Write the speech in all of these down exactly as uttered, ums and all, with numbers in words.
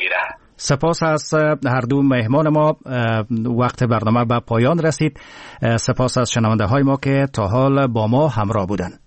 بگیره. سپاس از هر دو مهمان ما. وقت برنامه به پایان رسید. سپاس از شنونده های ما که تا حال با ما همراه بودند.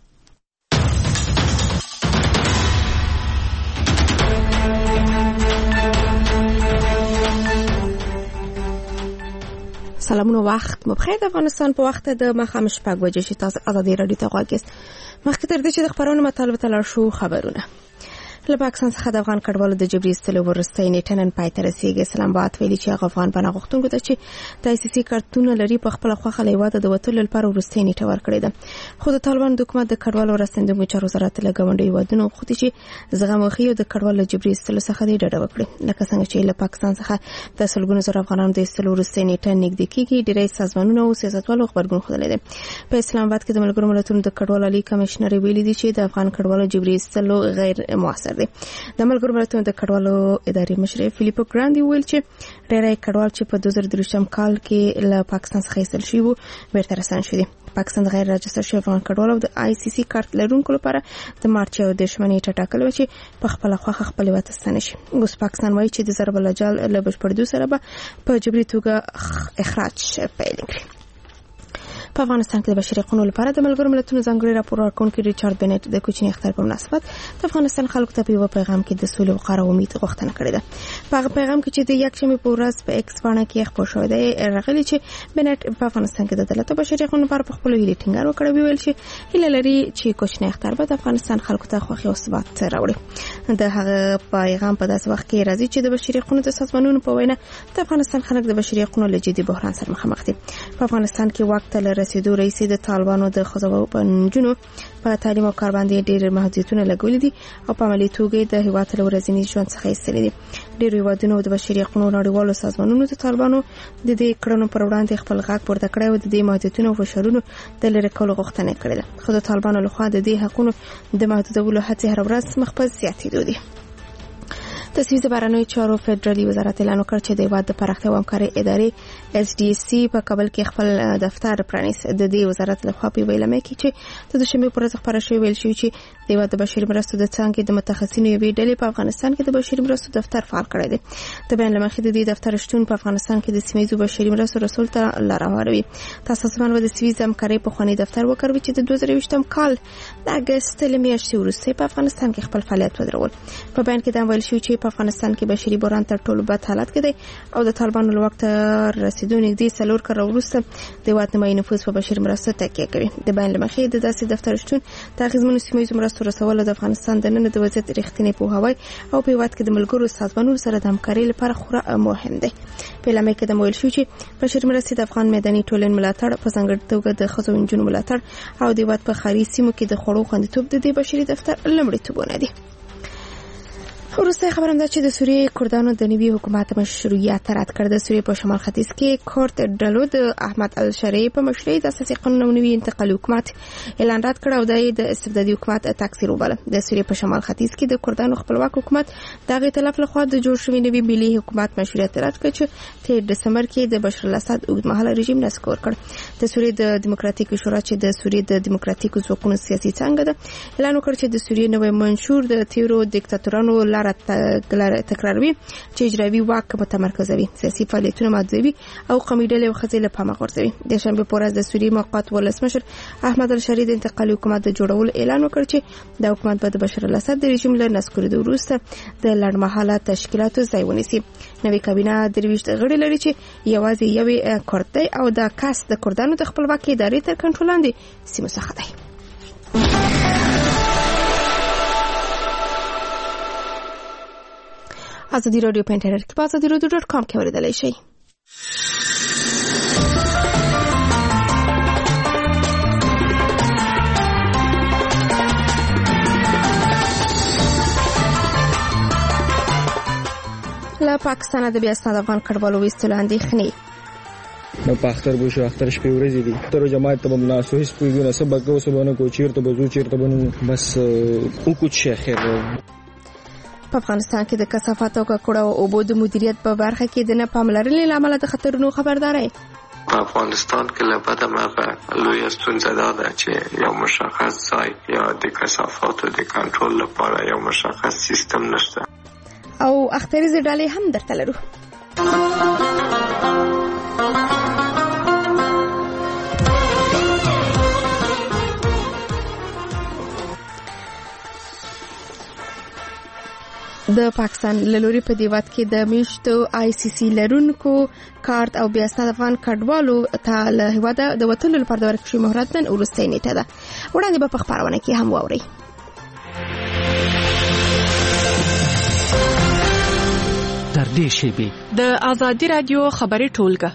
سلامونه، وخت مو بخیر. د افغانستان په وخت د مخامخ شپږ بجې شي. تاسو ازادي رادیو ته غواړئ. مخکې تر دې چې د خبرونو مطالبه تلل شو خبرونه له پاکستان څخه د افغان کډوالو د جبري ایستلو وروسته نیټه نن پای ته رسیږي. اسلام آباد ویلي چې هغه افغان پناه غوښتونکو ته چې د آی سی سی کارتونه لري په خپل خوښه له هیواده د وتلو لپاره وروستۍ نیټه ورکړې ده. خو د طالبان د حکومت د کډوالو راستنېدونکو چارو وزارت له ګاونډي هیوادونو غوښتي چې زغم وښيي او د کډوالو د جبري ایستلو څخه دې ډډه وکړي. لکه څنګه چې له پاکستان څخه د سلګونو زره افغانانو د ایستلو وروستۍ نیټه نږدې کېږي. ډېری سازمانونه او سیاستوالو خبرګون ښودلی دی. په اسلام آباد کې د ملګرو ملتونو د کډوالو عالی کمشنر ویلي دي چې د افغان کډوالو جبري ایستلو غیر موثر دی. د ملګرو ملتونو د کډوالو اداري مشر فلیپو ګراندي ویل چې ډېری کډوال چې په دوه زره درویشتم کال کې له پاکستان څخه ایستل شوي وو بیرته راستانه شوي. پاکستان د غیر راجستر شوي افغان کډوالو د آی سی سی کارت لرونکو لپاره د مارچ یو دېرشمه نیټه ټاکلې وه چې په خپله خوښه خپل هېواد ته ستانه شي. اوس پاکستان وایي چې د ضرب الجال له بشپړېدو سره به په جبري توګه اخراج پیل کړي. په افغانستان کې د بشري حقوقو لپاره د ملګرو ملتونو ځانګړي راپور ورکونکي ریچارډ بنټ د کوچني اختر په مناسبت د افغانستان خلکو ته په یو پیغام کې د سولې وقار او امید غوښتنه کړې ده. په هغه پیغام کې چې د یکشنبې په ورځ په ایکس باندې کې خپور شوی دی راغلی چې بنټ په افغانستان کې د عدالت او بشري حقوقو لپاره په خپل هیلې ټینګار وکړ. ویل چې هیله لري چې کوچني اختر به د افغانستان خلکو ته خوښي او ثبات راوړي. د هغه پیغام په داسې وخت کې راځي چې د بشري حقوقو د سازمانونو په وینا د افغانستان خلک د بشري حقوقو له جدي بحران سره مخامخ دي. په افغانستان کې وخت له رسیدو رئیس د طالبانو د خزو پنځونو په تعلیم او کار باندې ډېر محدودیتونه لګولې دي او په عملي توګه د هیواد له ورځني ژوند څخه ایستلې دي. ډېر هیوادونو د بشري حقوقو نړیوالو سازمانونو د طالبانو د دې کړنو پر وړاندې خپل غږ پورته کړی او د دې محدودیتونو او فشارونو د لرې کولو غوښتنه کړې ده. خو د طالبانو لخوا د دې حقوقو د محدودولو هڅې هر ورځ مخ په زیاتېدو دي. د سویس بهرنیو چارو فدرالي وزارت اعلان وکړ چې د هیواد د پراختیا او همکارۍ ادارې اس ډي سي په کابل کې خپل دفتر پرانیست. د دې وزارت لخوا په ویلمه کې چې د دوشنبه پر ورځ خبره شوې ویل شوی چې د هیواد د بشري مرستو د څانګې د متخصصینو یوې ډلې په افغانستان کې د بشري مرستو دفتر فعال کړی دی. د بیان لمخې د دې دفتر شتون په افغانستان کې د سیمه‌ییزو بشري مرستو رسول ته لار هواروي. تاسو سمون و د سویس همکارۍ په خواني دفتر وکړوي چې د دوه زره یوویشتم کال د اگست له میاشتې وروسته په افغانستان کې خپل فعالیت ودرول. په بیان کې دا ویل شوی چې په افغانستان کې بشري بحران تر ټولو بد حالت کې دی او د طالبانو له وخت رسیدو نږدې څلور کاله وروسته د هیواد نیمایي نفوس په بشري مرستو تکیه کوي. د بیان لمخې د داسې دفتر شتون د اغیزمنو سیمه‌ییزو مرستو رسول د افغانستان د نن د وضعیت رښتینی پوهاوی او په هیواد کې د ملګرو سازمانونو سره د همکارۍ لپاره خورا مهم دی. په لمه کې د مویل شو چې بشري مرستې د افغان مدني ټولنې ملاتړ په څنګه توګه د خزو انجونو ملاتړ او د هیواد په خاري سیمو کې د خوړو خوندیتوب د دې بشري دفتر لومړیتوبونه دي. وروسته خبرم ده چې د سوریې کردانو د نوي حکومت مشروعیت رد کړ. د سوریې په شمال ختیځ کې کورد ډلو د احمد الشری په مشرۍ د اساسي قانون او نوي انتقالي حکومت اعلان رد کړ او د استبدادي حکومت تکثیر وباله. د سوریې په شمال ختیځ کې د کردانو خپلواک حکومت دغه ائتلاف لخوا د جوړ شوی نوي ملي حکومت مشروعیت رد کړ چې تیر دسمبر کې د بشار الاسد اوږدمهاله رژیم نسکور کړ. د سوریې د دیموکراتیک شورا چې د سوریې د دیموکراتیک ځواکونو سیاسي څانګه ده اعلان وکړ چې د سوریې نوې منشور د تیرو دیکتاتورانو تکراروي چې اجرایي واک متمرکزوي، سیاسي فعالیتونه محدودوي او قومي ډلې او خځې له پامه غورځوي. د شنبه په ورځ د سوریې موقت ولسمشر احمد الشری د انتقالي حکومت د جوړولو اعلان وکړ چې د حکومت به د بشار الاسد د رژیم له نسکورېدو وروسته د لړمحاله تشکیلاتو ځای ونیسي. نوې کابینه درویشت غړي لري چې یوازې یوې کورد دی او د کاس د کردانو د خپلواکۍ ادارې تر کنټرول لاندې سیمو څخه دی. ازادي رادیو په انټرنیټ کې په ازادي رادیو ډاټ کام کې اوریدلای شئ. له پاکستان د بیا اسناد افغان کډوالو ویستلو اندېښنې نو په اختر بو شو اختر شپې ورځې دي تر جماعت ته مناسو هیڅ پویونه سبا کو سبا نه کو چیرته بزو چیرته بنو بس او کوچ خیر. په افغانستان کې د کثافات او ککړو او اوبو د مدیریت په برخه کې د نه پاملرنې لامل د خطرونو خبرداري. په افغانستان کې له بده مرغه لویه ستونزه دا ده چې یو مشخص ځای یا د کثافاتو د کنټرول لپاره یو مشخص سیستم نشته. او اختریزه ډالۍ هم درته لرو. د پاکستان لوري په دیوات کې د میشتو آی سی سی لرونکو کارت او بیا اسناد افغان کډوالو ته له هیواده د وټلو لپاره د ورکړې مهلت نن وروستۍ نیټه ده. وړاندې به په خبرونه کې هم واورئ. در دې شیبې د آزادي رادیو خبري ټولګه.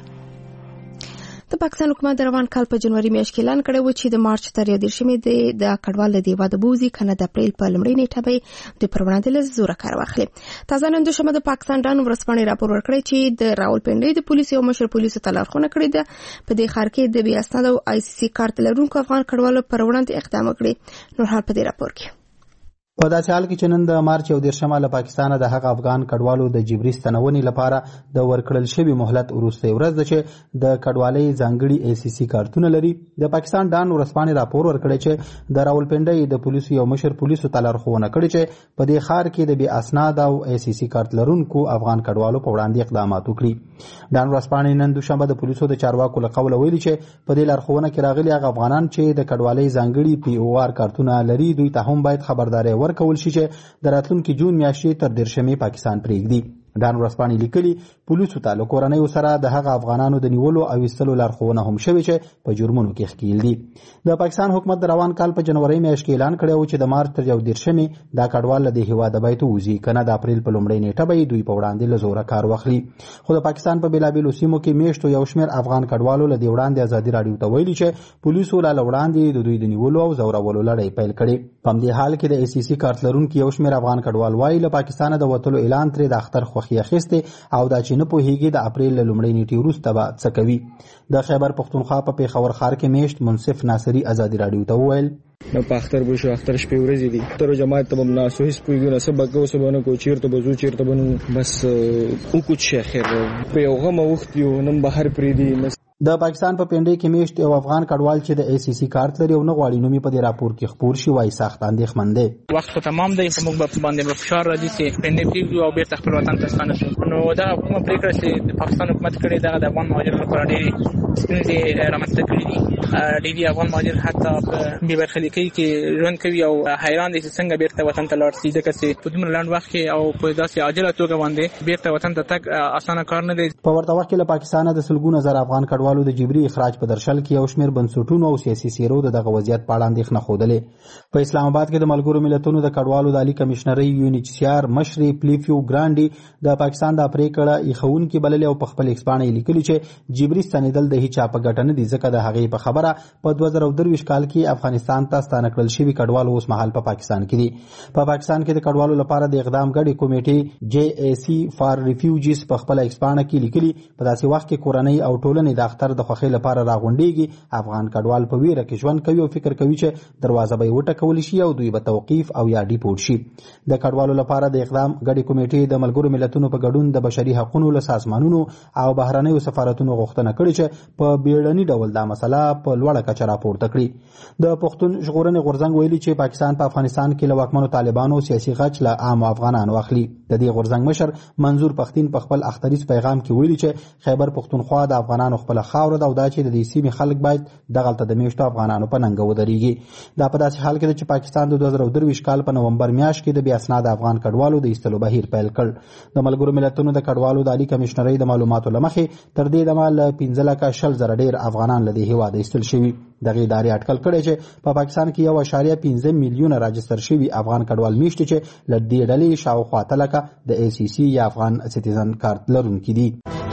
د پاکستان حکومت د روان کال په جنوري میاشت کې اعلان کړی و چې د مارچ تر یو دېرشمې د کډوال د دیوا د بوزي کنه د اپریل په لومړۍ نیټه به د پروانې له زوره کار واخلي. تازه نن دوشنبه د پاکستان ډان ورسپانې راپور ورکړی چې د راولپنډۍ د پولیسو او مشر پولیسو ته لارښوونه کړې ده په دې ښار کې د بیا اسناد او آی سی سی کارت لرونکو افغان کډوالو پر وړاندې اقدام وکړي. نور حال په دې راپور کې. په داسې حال کې چې نن د مارچ یو دېرشمه له پاکستانه د هغه افغان کډوالو د جبري ستنونې لپاره د ورکړل شوي مهلت وروستۍ ورځ ده چې د کډوالۍ ځانګړي ای سی سی کارتونه لري. د پاکستان ډان ورسپانې راپور ورکړی چې د راولپنډۍ د پولیسو یو مشر پولیسو ته لارښوونه کړې چې په دې ښار کې د بې اسناد او ای سی سی کارت لرونکو افغان کډوالو په وړاندې اقدامات وکړي. ډان ورسپانې نن دوشنبه د پولیسو د چارواکو له قوله ویلي چې په دې لارښوونه کې راغلي هغه افغانان چې د کډوالۍ ځانګړي پی او آر کارتونه لري دوی ته هم باید خبرداری ورکول شي چې د راتلونکي جون میاشتې تر دېرشمې پاکستان پرېږدي. ډان ورسپانې لیکلي پولیسو ته له کورنیو سره د هغه افغانانو د نیولو او ایستلو لارښوونه هم شوې چې په جرمونو کې ښکیل دي. د پاکستان حکومت د روان کال په جنوري میاشت کې اعلان کړی و چې د مارچ تر یو دېرشمې دا کډوال له دې هیواده باید ووځي کنه د اپریل په لومړۍ نیټه به دوی په وړاندې له زوره کار واخلي. خو د پاکستان په بېلابېلو سیمو کې میشتو یو شمېر افغان کډوالو له دې وړاندې ازادي راډیو ته ویلي چې پولیسو لا له وړاندې د دوی د نیولو او زورولو لړۍ پیل کړې. په همدې حال کې د ای سی سی کارت لرونکي یو شمېر افغان کډوال وایي له پاکستانه د وتلو اعلان ترې د اختر خوښي اخیستې او دا چې نه پوهیږي د اپریل له لومړۍ نیټې وروسته به څه کوي. د خیبر پښتونخوا په پیښور ښار کې میشت منصف ناصري ازادي راډیو ته وویل نو په اختر به شو اختر شپې ورځې دي تر جماعت ته به ناسو هیڅ پوهېږو نه څه به کوو څه به نه کوو چېرته به ځو چېرته به نه بس وکړو چې اخر په یو غم اوښت یو نن بهر پرېږدي. د پاکستان په پنډۍ کې میشت یو افغان کډوال چې د ای سی سی کارت لري او نه غواړي نوم یې په دې راپور کې خپور شي وایي سخت اندېښمن دی. وخت تمام دی خو موږ به باندې فشار راځي چې پنډۍ پرېږدو او بېرته خپل وطن ته ستانه شو. نو دا کومه پرېکړه چې د پاکستان حکومت کړې دغه د افغان مهاجرینو لپاره ډېرې ستونزې رامنځته کړي دي. ډېری افغان مهاجر حتی په بې برخلیکۍ کې ژوند کوي او حیران دي چې څنګه بېرته وطن ته لاړ شي ځکه چې په دومره لنډ وخت کې او په داسې عاجله توګه باندې بېرته وطن ته تګ اسانه کار نه دی. په ورته وخت کې له پاکستانه د سلګونه زره افغان کډوالو د جبري اخراج په درشل کې یو شمېر بنسټونو او سیاسي څېرو د دغه وضعیت په اړه اندېښنه ښودلې. په اسلام آباد کې د ملګرو ملتونو د کډوالو د عالي کمشنرۍ یو ان ایچ سی آر مشرې پلیفیو ګرانډي د پاکستان د پرېکړه ایښوونکي بللې او په خپل ایکس پاڼه یې لیکلي چې جبري ستنېدل د هیچا په ګټه نه دي ځکه د هغې په خبره په دوه زره درویشت کال کې افغانستان ته ستانه کړل شوي کډوال اوس مهال په پاکستان کې دي. په پاکستان کې د کډوالو لپاره د اقدام ګډې کمیټې جے ای سی فار ریفیوجیز په خپل ایکس پاڼه کې لیکلي په داسې وخت کې کورنۍ او ټولنې د اختر د خوښۍ لپاره راغونډېږي. افغان کډوال په ویره کې ژوند کوي او فکر کوي چې دروازه به یې وټکول شي او دوی به توقیف او یا ډیپورټ شي. د کډوالو لپاره د اقدام ګډې کمیټې د ملګرو ملتونو په ګډون د بشري حقوقو له سازمانونو او بهرنیو سفارتونو غوښتنه کړې چې په بیړني ډول دا مسله په لوړه کچه راپورته کړي. د پښتون ژغورنې غورځنګ ویلي چې پاکستان په افغانستان کې له واکمنو طالبانو سیاسي غچ له عامو افغانانو اخلي. د دې غورځنګ مشر منظور پښتين په خپل اختریز پیغام کې ویلي چې خیبر پښتونخوا د افغانانو خپل خاور ده او دا چې د دې سیمې خلک باید دغلته د میشتو افغانانو په ننګه ودرېږي. دا په داسې حال کې ده چې پاکستان د دوه زره درویشت کال په نومبر میاشت کې د بې اسناده افغان کډوالو د ایستلو بهیر پیل کړ. د ملګرو ملتونو د کډوالو د عالي کمشنرۍ د معلوماتو له مخې تر دې دمه له پنځه لکه شل زره ډېر افغانان له دې هېواده ایستل شوي. دغه ادارې اټکل کړی چې په پاکستان کې یو اعشاریه پنځه میلیونه راجستر شوي افغان کډوال میشته چې له دې ډلې شاوخوا اته لکه د ای سی سی یا افغان سټیزن کارت لرونکي دي.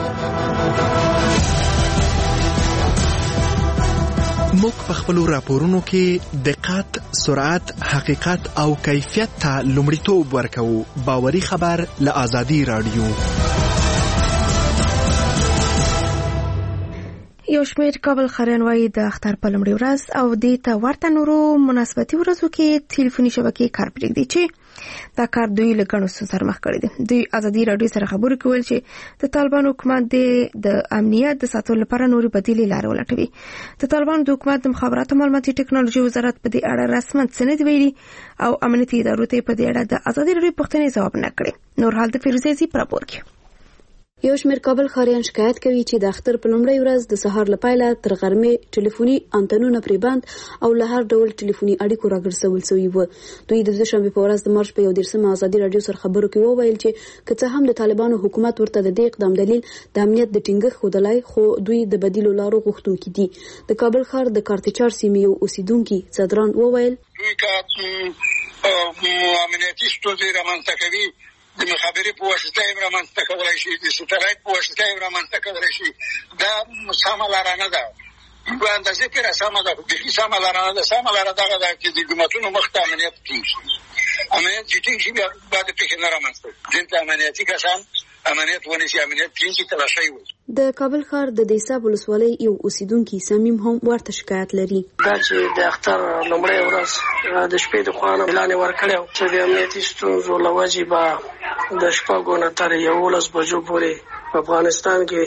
موږ په خپلو راپورونو کې دقت، سرعت، حقیقت او کیفیت ته لومړیتوب ورکوو. باوري خبر له آزادي راډیو. یو شمېر کابل خاریان وایي د اختر په لومړۍ ورځ او دې ته ورته نورو مناسبتي ورځو کې تلیفوني شبکې کار پرېږدي چې دا کار دوی له ګڼو ستونزو سره مخ کړی دی. دوی ازادي راډیو سره خبرې کول چې د طالبانو حکومت د امنیت د ساتلو لپاره نورې بدیلې لارې ولټوي. د طالبانو د حکومت د مخابراتو معلوماتي ټکنالوژي وزارت په دې اړه رسماً څه نه دی ویلي او امنیتي ادارو ته په دې اړه د ازادي راډیو پوښتنې ځواب نه کړی. نور حال د فیروزه زی پر راپور کې یو شمېر کابل ښاریان شکایت کوي چې د اختر په لومړۍ ورځ د سهار له پیله تر غرمې ټلیفوني انتنونه پرې بند او له هر ډول ټلیفوني اړیکو راګرځول شوي وو. دوی د دوشنبې په ورځ د مارچ په یو دېرشمه ازادي راډیو سره خبرو کې وویل چې که څه هم د طالبانو حکومت ورته د دې اقدام دلیل د امنیت د ټینګښت ښودلی، خو دوی د بدیلو لارو غوښتونکي دي. د کابل ښار د کارتچار سیمې یو اوسیدونکي صدران وویل دوی که امنیتي ستونزې رامنځته کوي د مخابرې په واسطه یې رامنځته کولی شي، د سټلایټ په واسطه یې رامنځته کولی شي. دا سمه لاره نه ده. په اندازې کې را سمه ده، خو بیخي سمه لاره نه ده. سمه لاره دغه ده چې د حکومتونو مخ ته امنیت ټینګ شي. امنیت چې ټینګ شي بیا باید پکې نه رامنځته دلته امنیتي کسان امنیت ونیسي، امنیت ټینګ شي تلاشۍ وي. د کابل ښار د دیساب ولسوالۍ یو اوسیدونکي صمیم هم ورته شکایت لري. دا چې د اختر لومړۍ ورځ د شپې د خوا نه اعلان یې ورکړی و چې د امنیتي ستونزو له وجې به د شپږو نه تر یولس بجو پورې په افغانستان کې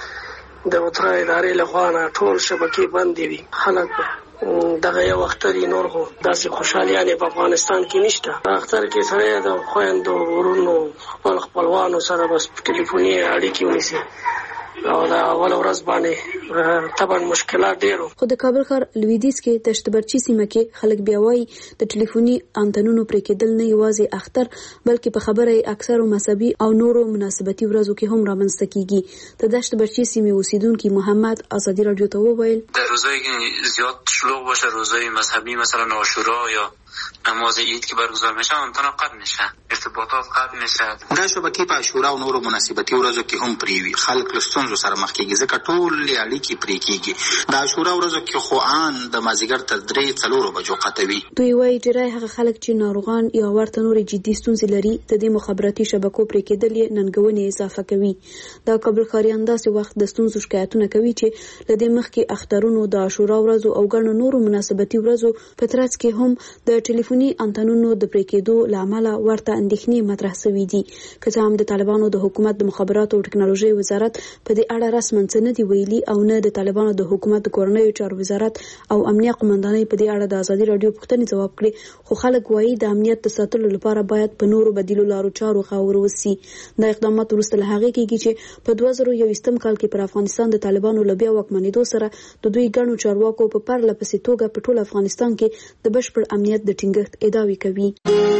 د اوتره ادارې له خوا نه ټول شبکې بندې وي. خلک دغه یو اختر یې نور خو داسې خوشحالیانې په افغانستان کې نشته. په اختر کې سړی د خویندو ورونو خپل خپلوانو سره بس ټلیفوني اړیکې ونیسي او دا اول ورځ باندې طبعا مشکلات ډېر وو. خو د کابل ښار لویدیځ کې تشتبرچي سیمه کې خلک بیا وایي د ټلیفوني انتنونو پرې کېدل نه یوازې اختر بلکې په خبره یې اکثرو مذهبي او نورو مناسبتي ورځو کې هم رامنځته کېږي. د تشتبرچي سیمې اوسیدونکي محمد ازادي راډیو ته وویل در روزایی که زیاد شلوغ باشه، روزای مذهبی مثلا عاشورا یا نماز عید که برگزار میشه آنتنا قطع میشه، ارتباطات قطع میشه. دا شبکې په عاشورا او نورو مناسبتي ورځو کې هم پرې وي. خلک له ستونزو سره مخ کېږي ځکه ټولې اړیکې پرې کېږي. د عاشورا ورځو کې خو ان د مازدیګر تر درې څلورو بجو قطع وي. دوی وایي ډېری هغه خلک چې ناروغان یا ورته نورې جدي ستونزې لري د دې مخابراتي شبکو پرې کېدل یې ننګونې اضافه کوي. دا کابل ښاریان داسې وخت د ستونزو شکایتونه کوي چې له دې مخکې اخترونو، د عاشورا ورځو او ګڼو نورو مناسبتي ورځو په ترڅ کې هم د ټلیفوني انتنونو د پرې کېدو له امله ورته اندېښنې مطرح شوي دي. که څه هم د طالبانو د حکومت د مخابراتو او ټکنالوژۍ وزارت په دې اړه رسماً څه نه دي ویلي او نه د طالبانو د حکومت د کورنیو چارو وزارت او امنیه قومندانۍ په دې اړه د ازادي راډیو پوښتنې ځواب کړي، خو خلک وایي د امنیت د ساتلو لپاره باید په نورو بدیلو لارو چارو غور وشي. دا اقدامات وروسته له هغې کېږي چې په دوه زره یوویشتم کال کې پر افغانستان د طالبانو له بیا واکمنېدو سره د دوی ګڼو چارواکو په پرله پسې توګه په ټول افغانستان کې د بشپړ امنیت د ټینګښت ادعاوې کوي.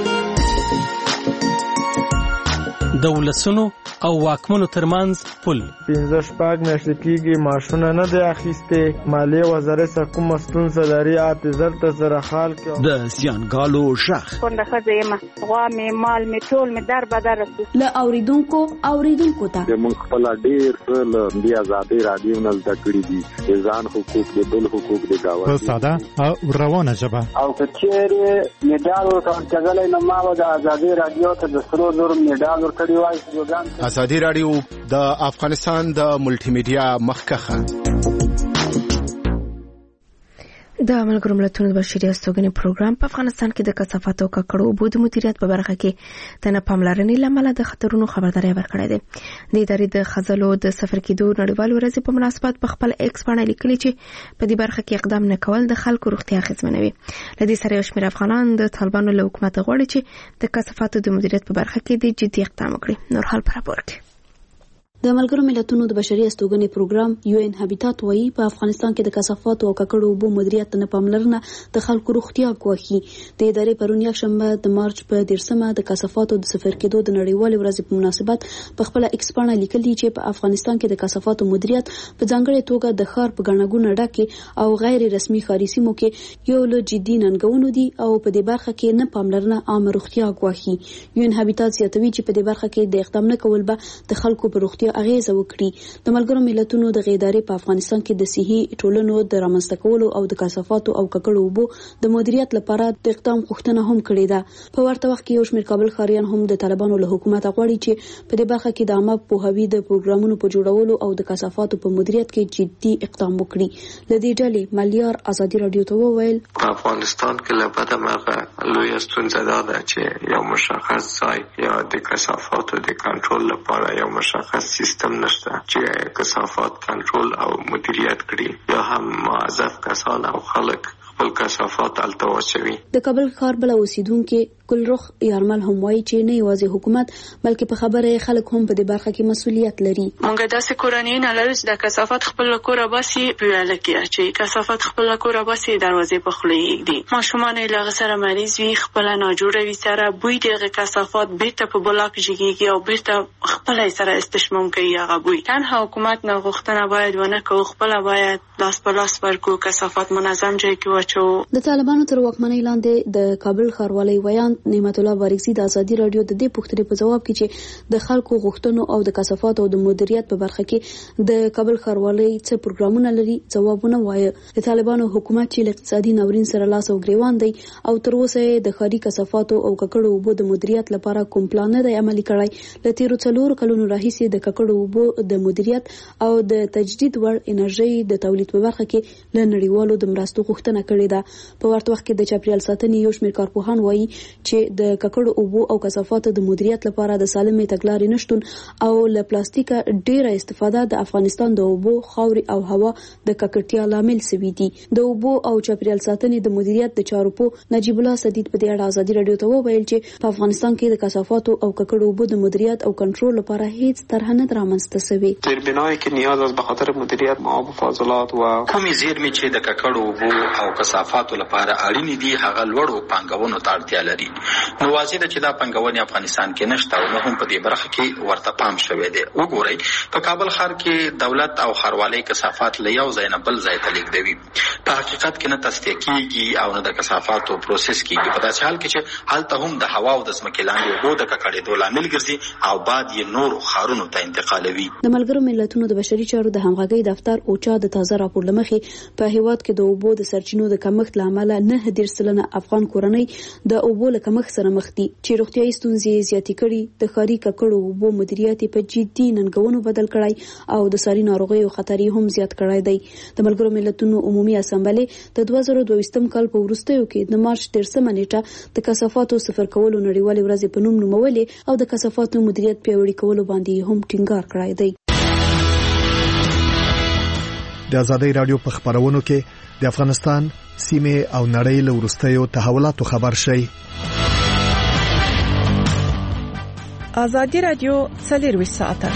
د ولسونو او واکمنو ترمنځ پل پنځه شپږ میاشتې کېږي معاشونه نه دی اخیستې. مالیې وزارت څخه کومه ستونزه لري اته زر ته زره خال کې د زیانګالو ژغ کونډه ښځه یم، غوا مې مال مې ټول مې در بدر رسي. له اوریدونکو اوریدونکو ته موږ خپل ډېر څه له دې ازادۍ راډیو نه زده کړي دي، د ځان حقوق د بل حقوق د ګاونډي په ساده او روانه ژبه. او که چېرې میډال ورکړلی نو ما به د ازادۍ راډیو ته د سرو زرو میډال ورکړی وای. ازادي راډیو د افغانستان د ملټي میډیا مخکخه. د ملګرو ملتونو د بشري استوګنې پروګرام په افغانستان کې د کثافاتو او ککړو اوبو د مدیریت په برخه کې د نه پاملرنې له امله د خطرونو خبرداری ورکړی دی. د ادارې د ښځلو د سفر کېدو نړیوالې ورځې په مناسبت په خپل ایکس باندې لیکلي چې په دې برخه کې اقدام نه کول د خلکو روغتیا اغېزمنوي. له دې سره یو شمېر افغانان د طالبانو له حکومت غواړي چې د کثافاتو د مدیریت په برخه کې د جدي اقدام وکړي. نور حال په راپور کې د ملګرو ملتونو د بشري استوګنې پروګرام یو ان هابیټات وایي په افغانستان کې د کثافاتو او ککړو اوبو مدیریت نه پاملرنه د خلکو روغتیا ګواښي. د ادارې پرون یکشنبه د مارچ په دېرشمه د کثافاتو د سفر کېدو د نړیوالې ورځې په مناسبت په خپل ایکس باندې لیکلي چې په افغانستان کې د کثافاتو مدیریت په ځانګړې توګه د ښار په ګڼه ګوڼه ډکې او غیر رسمي ښاري سیمو کې یو له جدي ننګونو دي او په دې برخه کې نه پاملرنه عامه روغتیا ګواښي. یو ان هابیټات زیاتوي چې په دې برخه کې د اقدام نه کول به د خلکو په روغتیا کې اغیزه وکړي. د ملګرو ملتونو د ادارې په افغانستان کې د صحي ټولنو د رامنځته کولو او د کثافاتو او ککړو اوبو د مدیریت لپاره د اقدام غوښتنه هم کړې ده. په ورته وخت کې یو شمېر کابل ښاریان هم د طالبانو له حکومت غواړي چې په دې برخه کې د عامه پوهاوي د پروګرامونو په جوړولو او د کثافاتو په مدیریت کې جدي اقدام وکړي. له دې ډلې ملیار ازادي رادیو ته وویل په افغانستان کې له بده مرغه لویه ستونزه دا ده چې یو مشخص ځای یا د کثافاتو د کنټرول لپاره یو مشخص سیستم نشته چې کثافات کنټرول او مدیریت کړي یا هم موظف کسان او خلک خپل کثافات هلته واچوي. د کابل ښار بل اوسیدونکي ګلرخ یارمل هم وایي چې نه یوازې حکومت بلکې په خبره خلک هم په دې برخه کې مسؤلیت لري. موږ داسې کورنۍ نه لرو چې د کثافات خپل کور باسي پیاله کې چې کثافات خپل کور باسي دروازې په خله یږدي. ماشومان یې له سره مریض وي، خپل نه جوړه وي، سره بوی دغه کثافات بیرته په بلاک جګیږي او بیرته خپل سره استشمام کوي هغه بوی. تنها حکومت نه غوښتنه باید ونه کوي، خپل باید لاس په لاس ورکو کثافات منظم ځای کې واچو. د طالبانو تر واکمنۍ لاندې د کابل ښاروالۍ ویان نعمت الله بارکزي د ازادي رادیو د دې پوښتنې په جواب کې چې د خلکو غوښتنو او د کثافاتو او د مدیریت په برخه کې د کابل ښاروالۍ څه پروګرامونه لري ځوابونه وایي. د طالبانو حکومت چې اقتصادي ناورین سره لاس او ګریوان دی او تر اوسه د ښاري کثافاتو او ککړو اوبو د مدیریت لپاره کوم پلان نه دی عملي کړی. له تیرو څلورو کلونو راهیسې د ککړو اوبو د مدیریت او د تجدید وړ انرژي د تولید په برخه کې له نړیوالو د مرستو غوښتنه کړې ده. په ورته وخت کې د چاپیریال ساتنې یو شمېر کارپوهان وایي چې د ککړو اوبو او کثافاتو د مدیریت لپاره د سالمې تګلارې نشتون او له پلاستیکه ډیره استفاده د افغانستان د اوبو، خاورې او هوا د ککړتیا لامل شوي دي. د اوبو او چاپیریال ساتنې د مدیریت د چارو په نجیب الله سدید په دې اړه ازادي رادیو ته وویل چې په افغانستان کې د کثافاتو او ککړو اوبو د مدیریت او کنټرول لپاره هیڅ طرح نه رامنځته شوې. زیربنایی که نیاز است به خاطر مدیریت آب و فاضلات و کومې زیرمې چې د ککړو اوبو او کثافاتو لپاره اړینې دي هغه لوړو پانګونو ته اړتیا لري. نو واضح ده چې دا پانګونې افغانستان کې نشته او نه هم په دې برخه کې ورته پام شوی دی. وګورئ په کابل ښار کې دولت او ښاروالۍ کثافات له یو ځای نه بل ځای ته لیږدوي. په حقیقت کې نه تصفیه کیږي او نه د کثافاتو پروسس کیږي. په داسې حال کې چې هلته هم د هوا او د ځمکې لاندې اوبو د ککړېدو لامل ګرځي او بعد یې نورو ښارونو ته انتقالوي. د ملګرو ملتونو د بشري چارو د همغږۍ دفتر اوچا د تازه راپور له مخې په هیواد کې د اوبو د سرچینو د کمښت له امله نه دېرش سلنه افغان کورنۍ د اوبو له کمښت سره مخ دي چې روغتیايي ستونزې زیاتې کړي. د ښاري ککړو اوبو مدیریت په جدي ننګونو بدل کړی او د ساري ناروغیو خطر هم زیات کړی دی. د ملګرو ملتونو عمومي اسامبلې د دوه زره دوه کال په وروستیو کې د مارچ دیرشمه نیټه د کثافاتو صفر کولو نړیوالې ورځې په نوم نومولې او د کثافاتو مدیریت پیاوړي کولو باندې هم ټینګار کړی دی. د ازادي رادیو په خبرونو کې د افغانستان سیمه او نړۍ له وروستیو تحولاتو خبر شي. ازادي رادیو څلرویشت ساعته.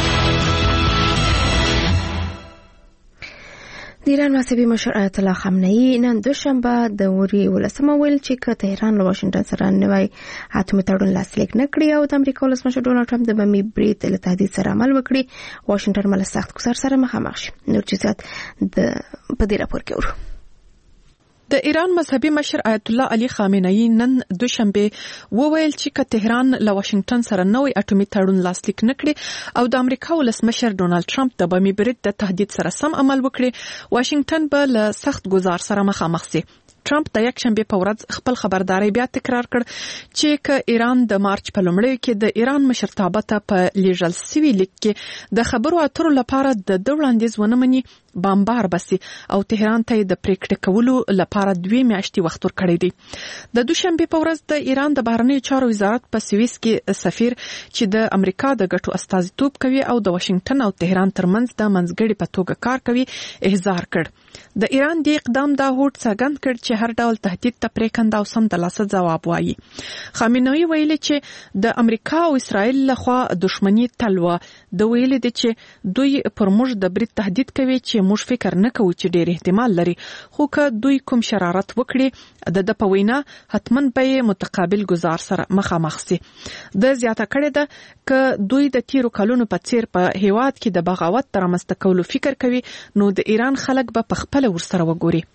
د ایران مذهبي مشر آیت الله خامنه‌ای نن دوشنبه د وري ولسمه ویل چې که تهران له واشنگټن سره نوی اتمی تړون لاسلیک نه کړي او د امریکا ولسمشر ډونالد ټرمپ د بمي برید له تهدید سره عمل وکړي واشنگټن مل سخت ګزار سره مخامخ شي. نور جزئیات د په دې راپور کې ورو. د ایران مذهبي مشر آیت الله علي خامنه‌ای نن دوشنبه وویل چې که تهران له واشنگټن سره نوی اټومي تړون لاسلیک نکړي او د امریکا ولسمشر ډونالد ټرمپ د بمي برید د تهدید سره سم عمل وکړي واشنگټن به له سخت ګزار سره مخامخ شي. ټرمپ د یک شنبه په ورځ خپل خبرداري بیا تکرار کړ چې که ایران د مارچ په لومړیو کې د ایران مشرتابه ته په لیږل سوي لیک کې د خبرو اترو لپاره د ده وړاندیز ونه مني بمبار بسي او تهران ته د پریکړې کولو لپاره دوه میاشتې وخت ورکړی دی. د دوشنبه په ورځ د ایران د بهرنیو چارو وزارت په سویس کې سفیر چې د امریکا د ګټو استازیتوب کوي او د واشنگټن او تهران ترمنځ د منځګړي په توګه کار کوي احضار کړ. د ایران د اقدام دا هوډ څرګند کړ چې هر ډول تهدید ته پریکنده او سم د لاسه ځواب وایي. خامنه‌ای ویلي چې د امریکا او اسرائیل لخوا دښمنی تلوه د ویلي دي چې دوی پر موږ د برید تهدید کوي چې موږ فکر نه کوو چې ډېر احتمال لري خو که دوی کوم شرارت وکړي د د په وینا حتمن به متقابل گزار سره مخامخ سي. د زیاته کړه ده که دوی د تیرو کلونو په څیر په هیواد کې د بغاوت تر رامنځته کولو فکر کوي نو د ایران خلک به په خپل ورسره وګوري.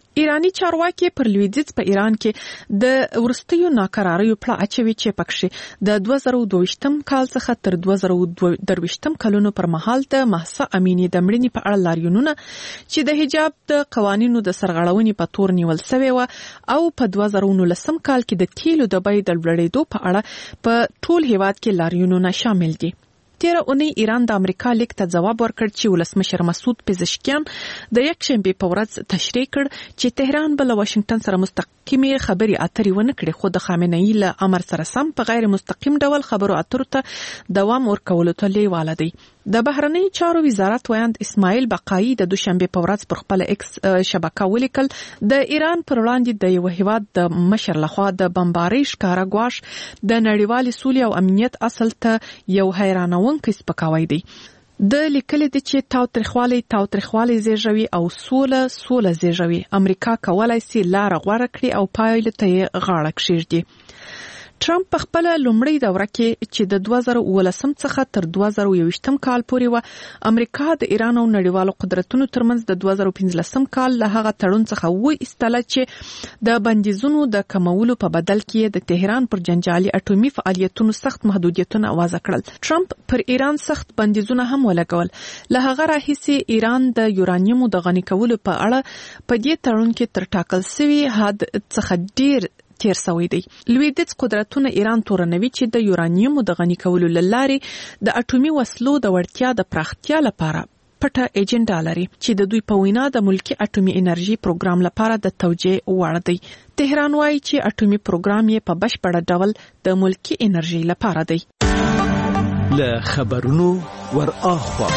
ایرانی چارواکي پر لویدیځ په ایران کې د ورستیو ناکراریو پړه اچوي چې پکښې د دوه زره دوه ویشتم کال څخه تر دوه زره درې ویشتم کلونو پر مهال د مهسا امینی د مړینې په اړه لاریونونه چې د حجاب د قوانینو د سرغړونې په تور نیول شوی و او په دوه زره نولسم کال کې د تیلو د بیې د لوړېدو په اړه په ټول هیواد کې لاریونونه شامل دي. تیره اونۍ ایران د امریکا لیک ته ځواب ورکړ چې ولسمشر مسعود پزشکیان د یکشنبې په ورځ تشریح کړ چې تهران به له واشنگټن سره مستقیمې خبرې اترې ونه کړي، خو د خامنه‌ای له امر سره سم په غیر مستقیم ډول خبرو اترو ته دوام ورکولو ته لیواله دی. د بهرنی چارو وزارت ویاند اسماعیل بقایی د دوشنبه په ورځ پر خپل ایکس شبکه ولیکل د ایران پر وړاندې د یو هیواد د مشر لخوا د بمبارۍ ښکارا ګواښ د نړیوال سولې او امنیت اصل ته یو حیرانونکی سپکاوی دی. د لیکل دي چې تاوتریخوالی تاوتریخوالی زیږوي او سوله سوله زیږوي. امریکا کولای شي لار غوړه کړي او پایله ته غاړه کښیږدي. ټرمپ په خپل لومړی دوره کې چې د دوه زره اوولسم څخه تر دوه زره یوویشتم کال پورې و امریکا د ایران او نړیوالو قدرتونو ترمنځ د دوه زره پنځلسم کال له هغه تړون څخه و ایستله چې د بندیزونو د کمولو په بدل کې د تهران پر جنجالي اټومي فعالیتونو سخت محدودیتونه وضع کړل. ټرمپ پر ایران سخت بندیزونه هم ولګول. له هغه راهیسې ایران د یورانیمو د غني کولو په اړه په دې تړون کې تر ټاکل شوي حد څخه ډیر تیر سوی دی. لویدیځ قدرتونه ایران تورنوي چې د یورانیمو د غني کولو لارې د اټومي وسلو د وړتیا د پراختیا لپاره پټه ایجنډا لري چې د دوی په وینا د ملکی اټومي انرژي پروګرام لپاره د توجیه وړ دی. تهران وایي چې اټومي پروګرام یې په بشپړ ډول د ملکی انرژي لپاره دی. له خبرونو ور اخوا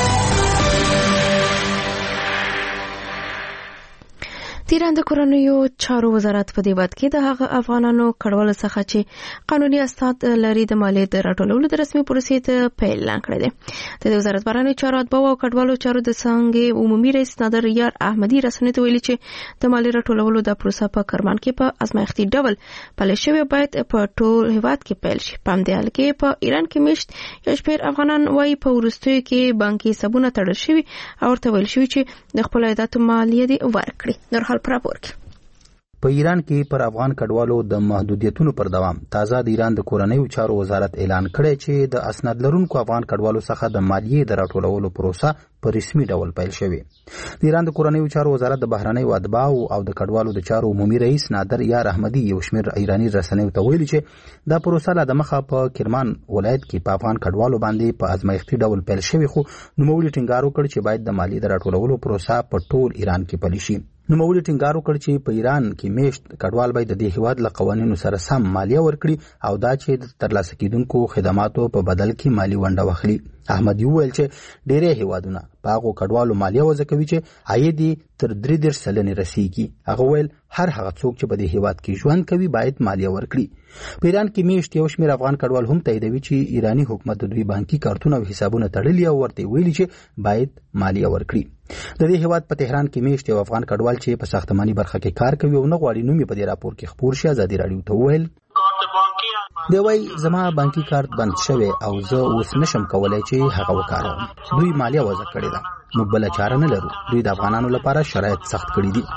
د ایران د کورنیو چارو وزارت په دې وخت کې د هغه افغانانو کډوالو څخه چې قانوني اسناد لري د مالیې د راټولولو د رسمي پروسې ته پیل اعلان کړی دی. د وزارت بهرنیو چارو اتباع او کډوالو چارو د څانګې عمومي رئیس نادر یار احمدي رسنیو ته ویلي چې د مالیې راټولولو د پروسه په کرمان کې په ازمایښتي ډول پلی شوې باید په ټول هیواد کې پیل شي. په همدې حال کې په ایران کې میشت یو شمېر افغانان وایي په وروستیو کې بانکي حسابونه تړل شوي او ورته ویل شوي چې د خپلو عایداتو مالیه دې ورکړي. نور حال په ایران کې پر افغان کډوالو د محدودیتونو پر دوام تازه د ایران د کورنیو چارو وزارت اعلان کړی چې د اسناد لرونکو افغان کډوالو څخه د مالیې د راټولولو پروسه په رسمي ډول پیل شوې. د ایران د کورنیو چارو وزارت د بهرنیو اتباع او د کډوالو د چارو عمومي رئیس نادر یار احمدي یو شمېر ایراني رسنیو ته ویلي چې دا پروسه له دمخه په کرمان ولایت کې په افغان کډوالو باندې په ازمایښتي ډول پیل شوې، خو نوموړي ټینګار وکړ چې باید د مالیې د راټولولو پروسه په ټول ایران کې پلي شي. نوموړي ټینګار وکړ چې په ایران کې میشت کډوال باید د دې هیواد له قوانینو سره سم مالیه ورکړي او دا چې د ترلاسه کیدونکو خدماتو په بدل کې مالی ونډه واخلي. احمد وویل چې ډېری هیوادونه په هغو کډوالو مالیه وضع کوي چې عاید تر درې دېرش سلنې رسیږي. هغه ویل هر هغه څوک چې په دې هیواد کې ژوند کوي باید مالیه ورکړي. په ایران کې میشت یو شمېر افغان کډوال هم تاییدوي چې ایرانی حکومت د دوی بانکي کارتونه او حسابونه تړلي او ورته ویلي چې باید مالیه ورکړي. د دې هیواد په تهران کې میشت یو افغان کډوال چې په ساختماني برخه کې کار کوي او نه غواړي نوم یې په دې راپور کې خپور شي ازادي راډیو ته وویل دی وای زما بانکي کارت بند شوی او زه اوس نشم کولای چې هغه وکاروم. دوی مالیه وضع کړې ده، موږ بل چاره نه لرو. دوی د افغانانو لپاره شرایط سخت کړي دي.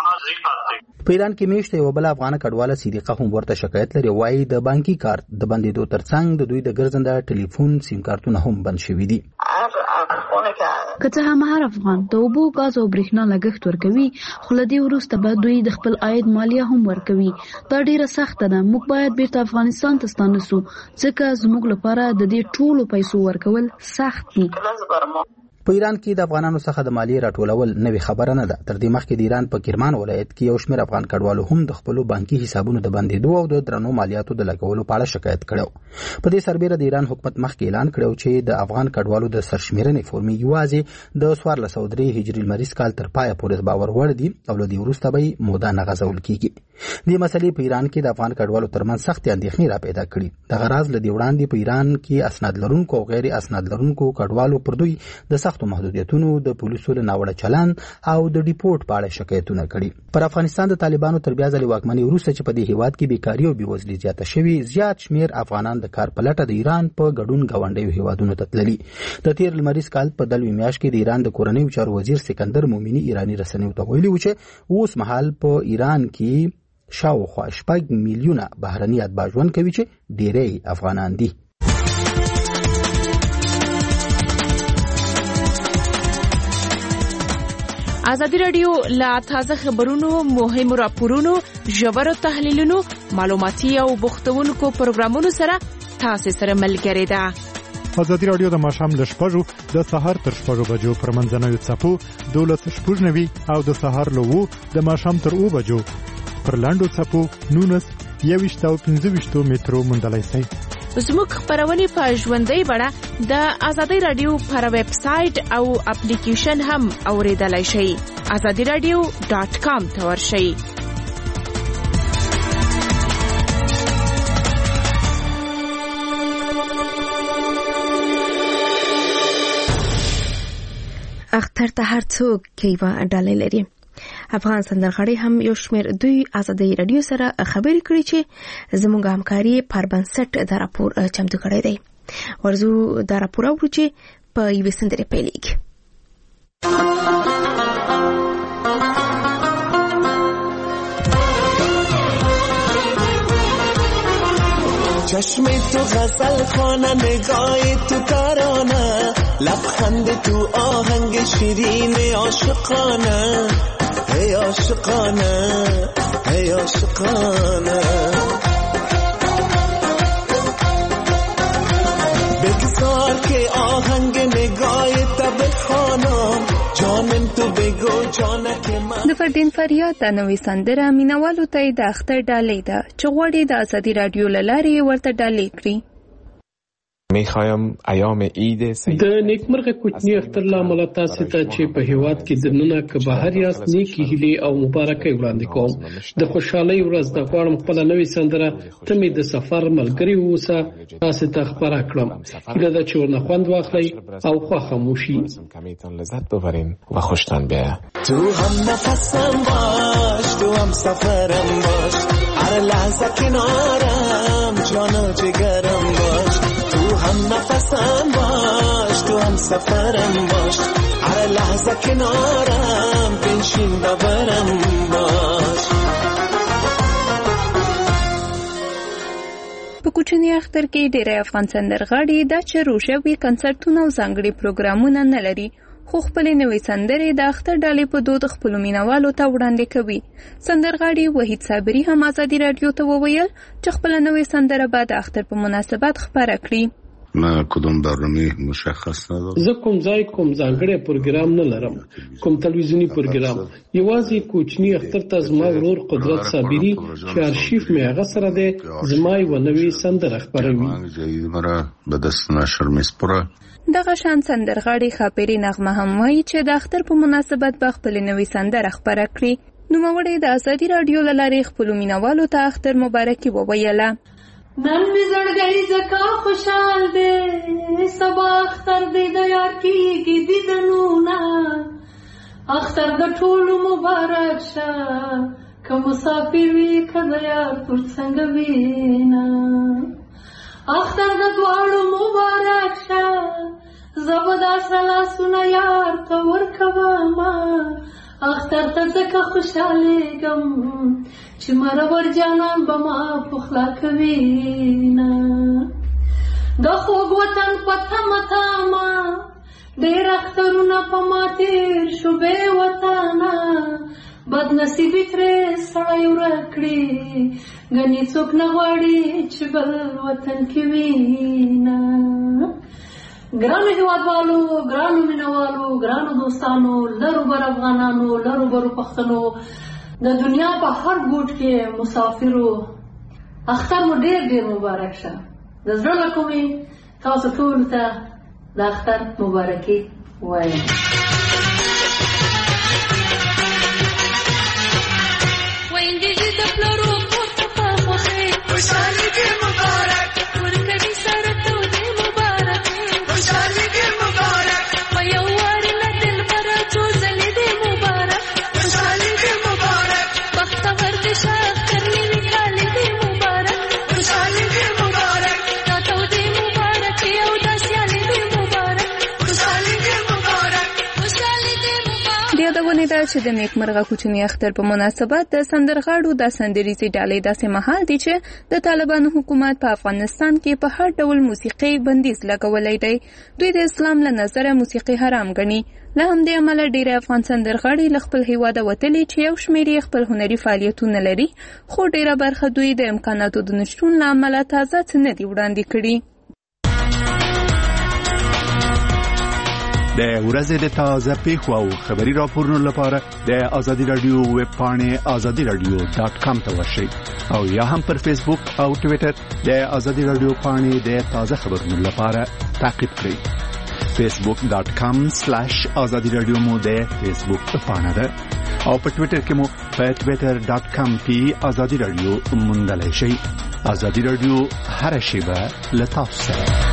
په ایران کې میشته یو بل افغان کډواله صدیقه هم ورته شکایت لري. وایي د بانکي کارت د بندېدو ترڅنګ د دوی د ګرځنده ټلیفون سیم کارتونه هم بند شوي دي. که څه هم هر افغان د اوبو، ګاز او برېښنا لګښت ورکوي، خو له دې وروسته به دوی د خپل عاید مالیه هم ورکوي. دا ډیره سخته ده. موږ باید بیرته افغانستان ته ستانه سو ځکه زموږ لپاره د دې ټولو پیسو ورکول سخت دي. په ایران کې د افغانانو څخه د مالیې راټولول نوې خبره نه ده. تر دې مخکې د ایران په کرمان ولایت کې یو شمېر افغان کډوالو هم د خپلو بانکي حسابونو د بندېدو او د درنو مالیاتو د لګولو په اړه شکایت کړی. په دې سربیره د ایران حکومت مخکې اعلان کړی چې د افغان کډوالو د سرشمېرنې فورمې یوازې د څوارلس سوه درې هجري لمریز کال تر پایه پورې باور وړ دي او له دې وروسته به یې موده نه غځول کیږي. دې مسلې په ایران کې د افغان کډوالو ترمنځ سختې اندېښنې را پیدا کړي. دغه راز له دې وړاندې په ایران کې اسناد لرونکو او غیر اسناد لرونکو کډوالو پر دوی د سختو محدودیتونو د پولیسو له ناوړه چلند او د ډیپورټ په اړه شکایتونه کړي. پر افغانستان د طالبانو تر بیا ځلې واکمنۍ وروسته چې په دې هیواد کې بیکاري او بېوزلي زیاته شوې، زیات شمیر افغانان د کار په لټه د ایران په ګډون ګاونډیو هیوادونو ته تللي. د تیر لمریز کال په دلوي میاشت کې د ایران د کورنیو چارو وزیر سکندر مومني ایراني رسنیو ته ویلي و چې اوس مهال په ایران کې شاوخوا شپږ میلیونه بهرني اتباع ژوند کوي چې ډیری افغانان دي. ازادي راډیو لا تازه خبرونو، مهمو راپورونو، ژورو تحلیلونو، معلوماتي او بوختونکو پروګرامونو سره تاسو سره ملګری ده. ازادي راډیو د ماښام له شپږو د سهار تر شپږو بجو پر منځنوي څپو دولس شپږ نوي او د سهار له اوو د ماښام تر اوو بجو پر لاندو څپو نونس یوویشت او پنځه ویشتو مترو موندلی شئ. زموږ خپرونې په ژوندۍ بڼه د ازادي راډیو پر ویب سایټ او اپلیکیشن هم اوریدلای شئ. ازادي راډیو ډاټ کام ته ورشئ. اختر ته هر څوک کیوه ډالۍ لري. افغان سندرغاړي هم یو شمېر دوی ازادي راډیو سره خبرې کړي چې زموږ همکاري پر بنسټ دا راپور چمتو کړی دی. ورزو دا راپور اورو چې په یوې سندرې پیلېږي. چشم تو غزل خوانه، نگاه تو ترانه، لبخند تو آهنگ شیرین عاشقانه، ای عاشقانه ای عاشقانه. بگذار که آهنگ نگاه تب خانم، جانم تو بگو جانک من. د فردین فریاد د نوې سندره مینوالو ته د اختر ډالۍ ده چې غواړي د ازادي راډیو له لارې ورته ډالۍ کړي. میخوایم ایام عید د نیکمرغه کوچنی اختر لامل تاسو ته چې په هیواد کې د ننه که بهر یاست نیکی هیلې او مبارکي وړاندې کوم. د خوشحالۍ ورځ د غواړم خپل نوې سندره ته مې د سفر ملګری اوسه تاسو ته خبره کړم. هیله ده چې ورنه خوند واخلئ او خوښه مو شي. کمیتان لذت ببرین و خوشتان بیایه. تو هم نفسم باش، تو هم سفرم باش، هر لحظه کنارم جان و جگرم باش. تو هم نفسم باش، تو هم سفرم باش، هر لحظه کنارم بنشین ببرم باش. په کوچني اختر کې ډېری افغان سندرغاړي دا چې روژوي کنسرتونه او ځانګړي پروګرامونه نه لري، خو خپلې نوې سندرې د اختر ډالۍ په دود خپلو مینوالو ته وړاندې کوي. سندرغاړي وحید صابري هم ازادي راډیو ته وویل چې خپله نوې سندره به د اختر په مناسبت خپره کړي. نه کدوم برنامه مشخص ندارم. زه کوم ځای کوم ځانګړی پروګرام نه لرم، کوم تلویزیونی پروګرام. یوازې کوچنی اختر ته زما ورور قدرت صابري چې ارشیف مې هغه سره دی زما یو نوې سندره خپروي. به دست نشر میسپره. دغه شان سندرغاړي خاپيري نغمه هم وایي چې د اختر په مناسبت به خپل نوې سندره خپره کړي. نوموړی د ازادي راډیو له لارې خپلو مینوالو ته اختر مبارکي وویله. نن می زړګی زکا خوشحال دی، سبا اختر دی د یار کیږي دیدنونه. اختر د ټولو مبارک شه، که مسافر وي که د یار پر څنګه وینا. اختر د دواړو مبارک شه، زه به داسې لاسونه یار ته ورکومه. اختر ته ځکه خوشحالېږم چې مرور جانان به ما پخلا کوینه. د خوږ وطن په تمه تمه ډېر اخترونه په ما تېر شو بې وطنه. بد نصیبي ترې سړی ورک کړي، ګنې څوک نه غواړي چې بل وطن کې وینه. ګرانو هیوادوالو، ګرانو مینوالو، ګرانو دوستانو، لرو بر افغانانو، لرو برو پښتنو، د دنیا په هر ګوټ کې مسافرو، اختر مو ډېر ډېر مبارک شه. د زړه له کومې تاسو ټولو ته د اختر مبارکي وایم. ویندې د پلرو پورته په خوښۍ خوشحالي دې مبارک، ورکوي سره تو دې مبارک، خوشحالي دې مبارک. په یو یادونه ده چې د نیکمرغه کوچني اختر په مناسبت د سندرغاړو د سندریزي ډلې داسې مهال دي چې د طالبانو حکومت په افغانستان کې په هر ډول موسیقي بندیز لګولای دی. دوی د اسلام له نظره موسیقي حرام ګڼي. له همدې امله ډېری افغان سندرغاړي له خپل هیواده وتلي چې یو شمېر یې خپل هنري فعالیتونه لري، خو ډېره برخه دوی د امکاناتو د نشتون له امله تازه څه نه دي وړاندې کړي. د ورځې د تازه پیښو او خبري راپورونو لپاره د آزادي رادیو ویب پاڼې آزادي رادیو ډاټ کام ته ورشئ او یا هم پر فیسبوک او ټویټر د آزادي رادیو پاڼې د تازه خبرونو لپاره تعقیب کړئ. فیسبوک ډاٹ کام سلیش آزادی رادیو مو د فیسبوک پاڼه ده او په ټویټر کې مو په ټویټر ډاٹ کام پی آزادی رادیو موندلای شئ. آزادی رادیو هر شیبه له تاسو سره.